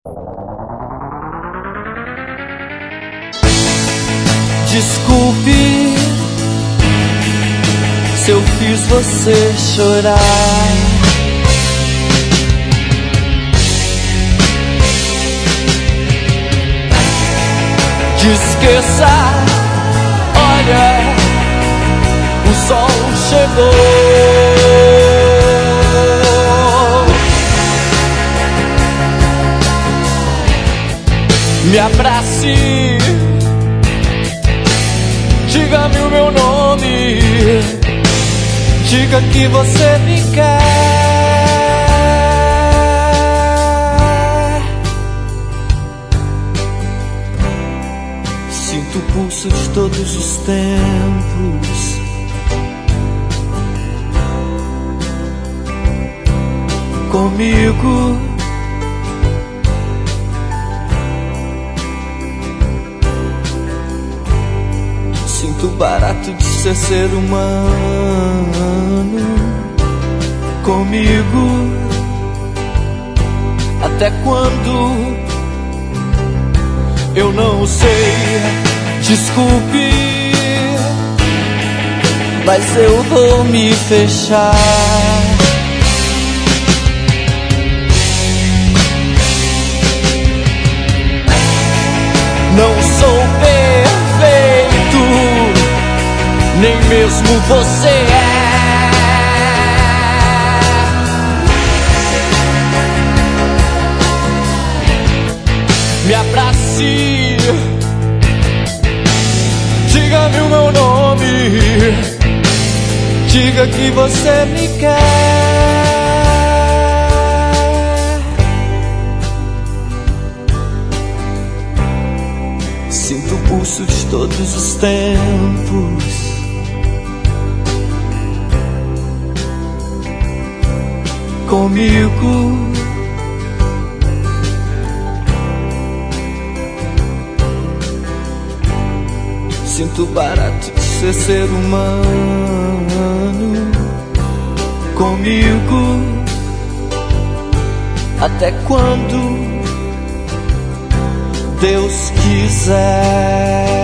Desculpe se eu fiz você chorar. Esqueça, olha, o sol chegou. Me abrace, diga-me o meu nome, diga que você me quer. Sinto o pulso de todos os tempos, comigo. Sinto o barato de ser humano, comigo. Até quando? Eu não sei, desculpe, mas eu vou me fechar. Não sou perfeito, nem mesmo você é. Me abrace, diga-me o meu nome, diga que você me quer. Sinto o pulso de todos os tempos, comigo. Sinto barato de ser humano, comigo. Até quando Deus quiser.